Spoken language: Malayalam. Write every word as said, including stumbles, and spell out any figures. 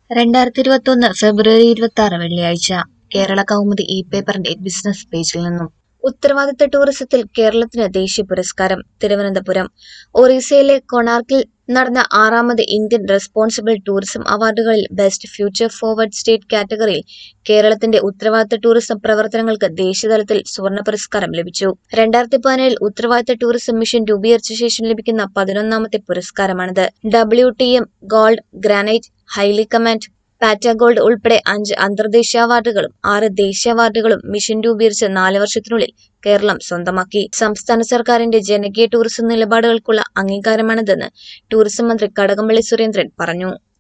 രണ്ടായിരത്തി ഇരുപത്തി ഒന്ന് ഫെബ്രുവരി ഇരുപത്തി ആറ് വെള്ളിയാഴ്ച കേരള കൗമുദി ഇ പേപ്പറിന്റെ ബിസിനസ് പേജിൽ നിന്നും ഉത്തരവാദിത്ത ടൂറിസത്തിൽ കേരളത്തിന് ദേശീയ പുരസ്കാരം തിരുവനന്തപുരം. ഒറീസയിലെ കൊണാർക്കിൽ നടന്ന ആറാമത് ഇന്ത്യൻ റെസ്പോൺസിബിൾ ടൂറിസം അവാർഡുകളിൽ ബെസ്റ്റ് ഫ്യൂച്ചർ ഫോർവേഡ് സ്റ്റേറ്റ് കാറ്റഗറിയിൽ കേരളത്തിന്റെ ഉത്തരവാദിത്ത ടൂറിസം പ്രവർത്തനങ്ങൾക്ക് ദേശീയതലത്തിൽ സുവർണ പുരസ്കാരം ലഭിച്ചു. രണ്ടായിരത്തി പതിനേഴിൽ ഉത്തരവാദിത്ത ടൂറിസം മിഷൻ രൂപീകരിച്ച ശേഷം ലഭിക്കുന്ന പതിനൊന്നാമത്തെ പുരസ്കാരമാണിത്. W T M gold, granite, highly commend, PATA gold ഉൾപ്പെടെ അഞ്ച് അന്തർദേശീയ അവാർഡുകളും ആറ് ദേശീയ അവാർഡുകളും മിഷൻ രൂപീകരിച്ച നാല് വർഷത്തിനുള്ളിൽ കേരളം സ്വന്തമാക്കി. സംസ്ഥാന സർക്കാരിന്റെ ജനകീയ ടൂറിസം നിലപാടുകൾക്കുള്ള അംഗീകാരമാണിതെന്ന് ടൂറിസം മന്ത്രി കടകംപള്ളി സുരേന്ദ്രൻ പറഞ്ഞു.